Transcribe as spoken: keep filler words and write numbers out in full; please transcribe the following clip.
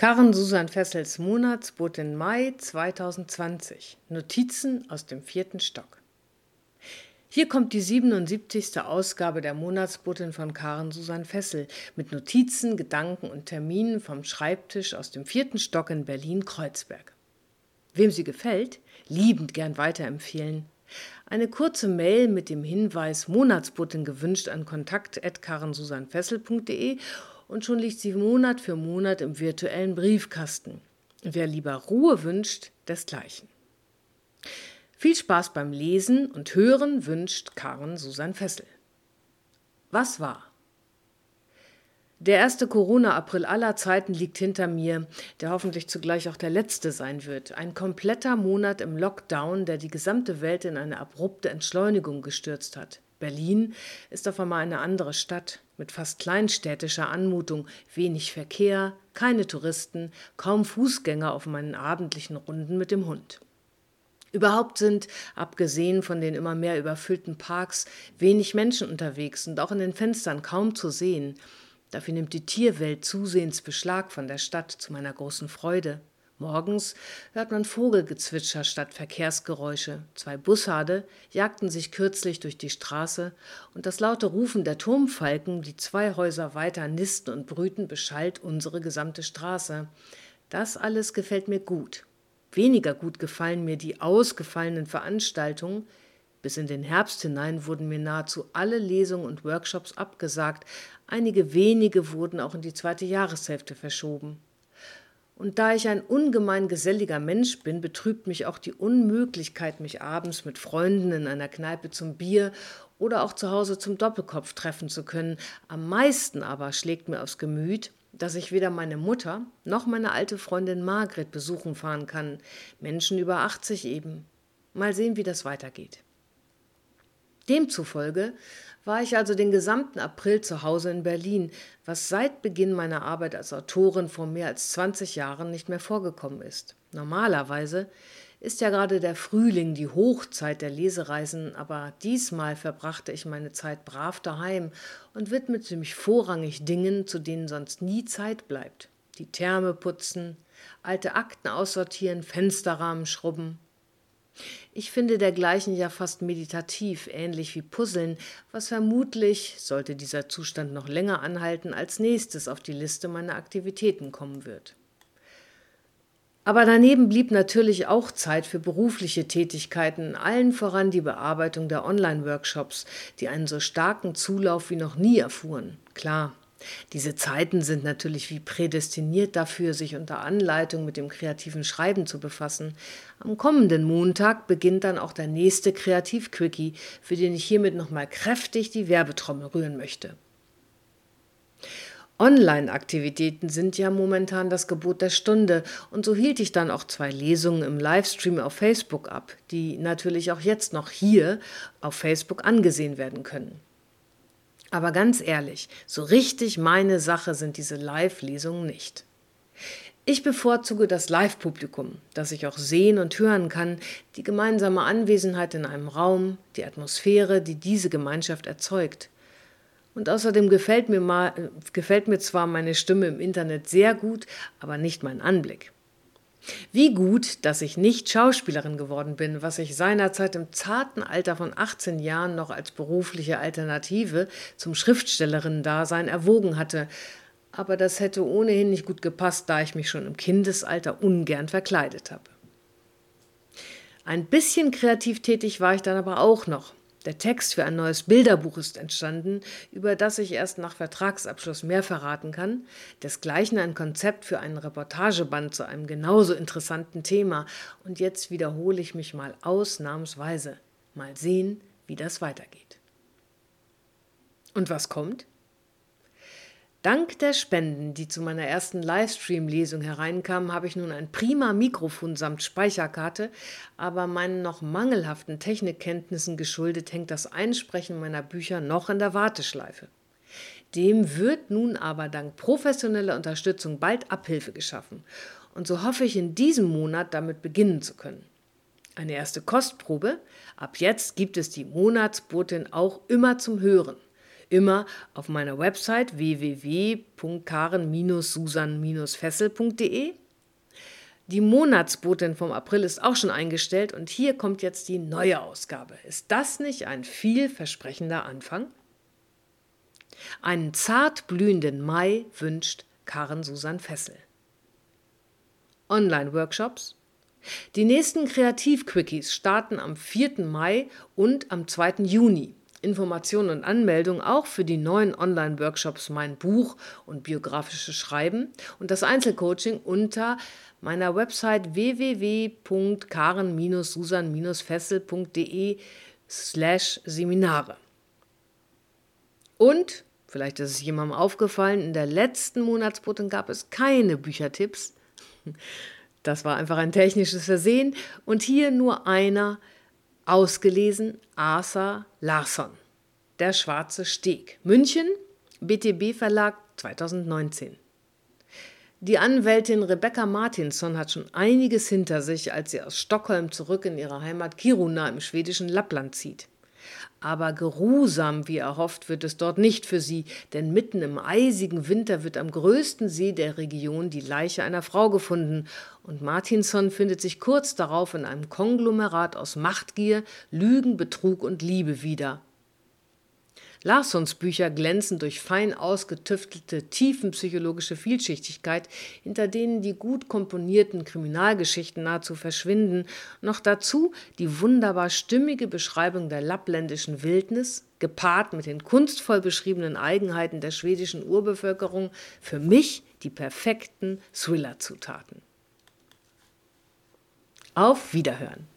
Karen Susan Vessels Monatsbotin Mai zweitausendzwanzig. Notizen aus dem vierten Stock. Hier kommt die siebenundsiebzigste Ausgabe der Monatsbotin von Karen Susan Vessel mit Notizen, Gedanken und Terminen vom Schreibtisch aus dem vierten Stock in Berlin-Kreuzberg. Wem sie gefällt, liebend gern weiterempfehlen. Eine kurze Mail mit dem Hinweis Monatsbotin gewünscht an kontakt at karensusanvessel punkt de und schon liegt sie Monat für Monat im virtuellen Briefkasten. Wer lieber Ruhe wünscht, desgleichen. Viel Spaß beim Lesen und Hören wünscht Karen Susan Vessel. Was war? Der erste Corona-April aller Zeiten liegt hinter mir, der hoffentlich zugleich auch der letzte sein wird. Ein kompletter Monat im Lockdown, der die gesamte Welt in eine abrupte Entschleunigung gestürzt hat. Berlin ist auf einmal eine andere Stadt mit fast kleinstädtischer Anmutung, wenig Verkehr, keine Touristen, kaum Fußgänger auf meinen abendlichen Runden mit dem Hund. Überhaupt sind, abgesehen von den immer mehr überfüllten Parks, wenig Menschen unterwegs und auch in den Fenstern kaum zu sehen. Dafür nimmt die Tierwelt zusehends Beschlag von der Stadt, zu meiner großen Freude. Morgens hört man Vogelgezwitscher statt Verkehrsgeräusche. Zwei Bussarde jagten sich kürzlich durch die Straße und das laute Rufen der Turmfalken, die zwei Häuser weiter nisten und brüten, beschallt unsere gesamte Straße. Das alles gefällt mir gut. Weniger gut gefallen mir die ausgefallenen Veranstaltungen. Bis in den Herbst hinein wurden mir nahezu alle Lesungen und Workshops abgesagt. Einige wenige wurden auch in die zweite Jahreshälfte verschoben. Und da ich ein ungemein geselliger Mensch bin, betrübt mich auch die Unmöglichkeit, mich abends mit Freunden in einer Kneipe zum Bier oder auch zu Hause zum Doppelkopf treffen zu können. Am meisten aber schlägt mir aufs Gemüt, dass ich weder meine Mutter noch meine alte Freundin Margret besuchen fahren kann. Menschen über achtzig eben. Mal sehen, wie das weitergeht. Demzufolge war ich also den gesamten April zu Hause in Berlin, was seit Beginn meiner Arbeit als Autorin vor mehr als zwanzig Jahren nicht mehr vorgekommen ist. Normalerweise ist ja gerade der Frühling die Hochzeit der Lesereisen, aber diesmal verbrachte ich meine Zeit brav daheim und widmete mich vorrangig Dingen, zu denen sonst nie Zeit bleibt. Die Therme putzen, alte Akten aussortieren, Fensterrahmen schrubben. Ich finde dergleichen ja fast meditativ, ähnlich wie Puzzeln, was vermutlich, sollte dieser Zustand noch länger anhalten, als nächstes auf die Liste meiner Aktivitäten kommen wird. Aber daneben blieb natürlich auch Zeit für berufliche Tätigkeiten, allen voran die Bearbeitung der Online-Workshops, die einen so starken Zulauf wie noch nie erfuhren. Klar, diese Zeiten sind natürlich wie prädestiniert dafür, sich unter Anleitung mit dem kreativen Schreiben zu befassen. Am kommenden Montag beginnt dann auch der nächste Kreativ-Quickie, für den ich hiermit nochmal kräftig die Werbetrommel rühren möchte. Online-Aktivitäten sind ja momentan das Gebot der Stunde und so hielt ich dann auch zwei Lesungen im Livestream auf Facebook ab, die natürlich auch jetzt noch hier auf Facebook angesehen werden können. Aber ganz ehrlich, so richtig meine Sache sind diese Live-Lesungen nicht. Ich bevorzuge das Live-Publikum, das ich auch sehen und hören kann, die gemeinsame Anwesenheit in einem Raum, die Atmosphäre, die diese Gemeinschaft erzeugt. Und außerdem gefällt mir, mal, gefällt mir zwar meine Stimme im Internet sehr gut, aber nicht mein Anblick. Wie gut, dass ich nicht Schauspielerin geworden bin, was ich seinerzeit im zarten Alter von achtzehn Jahren noch als berufliche Alternative zum Schriftstellerinnen-Dasein erwogen hatte. Aber das hätte ohnehin nicht gut gepasst, da ich mich schon im Kindesalter ungern verkleidet habe. Ein bisschen kreativ tätig war ich dann aber auch noch. Der Text für ein neues Bilderbuch ist entstanden, über das ich erst nach Vertragsabschluss mehr verraten kann. Desgleichen ein Konzept für einen Reportageband zu einem genauso interessanten Thema. Und jetzt wiederhole ich mich mal ausnahmsweise. Mal sehen, wie das weitergeht. Und was kommt? Dank der Spenden, die zu meiner ersten Livestream-Lesung hereinkamen, habe ich nun ein prima Mikrofon samt Speicherkarte, aber meinen noch mangelhaften Technikkenntnissen geschuldet hängt das Einsprechen meiner Bücher noch in der Warteschleife. Dem wird nun aber dank professioneller Unterstützung bald Abhilfe geschaffen und so hoffe ich in diesem Monat damit beginnen zu können. Eine erste Kostprobe, ab jetzt gibt es die Monatsbotin auch immer zum Hören. immer auf meiner Website w w w punkt karen susan fessel punkt de. Die Monatsbotin vom April ist auch schon eingestellt und hier kommt jetzt die neue Ausgabe. Ist das nicht ein vielversprechender Anfang? Einen zart blühenden Mai wünscht Karen Susan Fessel. Online-Workshops. Die nächsten Kreativ-Quickies starten am vierten Mai und am zweiten Juni. Informationen und Anmeldungen auch für die neuen Online-Workshops Mein Buch und biografische Schreiben und das Einzelcoaching unter meiner Website w w w punkt karen susan fessel punkt de slash Seminare. Und, vielleicht ist es jemandem aufgefallen, in der letzten Monatsbotin gab es keine Büchertipps. Das war einfach ein technisches Versehen. Und hier nur einer, ausgelesen, Asa Larsson. Der schwarze Steg. München, B T B Verlag zweitausendneunzehn. Die Anwältin Rebecca Martinsson hat schon einiges hinter sich, als sie aus Stockholm zurück in ihre Heimat Kiruna im schwedischen Lappland zieht. Aber geruhsam, wie erhofft, wird es dort nicht für sie, denn mitten im eisigen Winter wird am größten See der Region die Leiche einer Frau gefunden und Martinsson findet sich kurz darauf in einem Konglomerat aus Machtgier, Lügen, Betrug und Liebe wieder. Larssons Bücher glänzen durch fein ausgetüftelte, tiefenpsychologische Vielschichtigkeit, hinter denen die gut komponierten Kriminalgeschichten nahezu verschwinden, noch dazu die wunderbar stimmige Beschreibung der lappländischen Wildnis, gepaart mit den kunstvoll beschriebenen Eigenheiten der schwedischen Urbevölkerung, für mich die perfekten Thriller-Zutaten. Auf Wiederhören!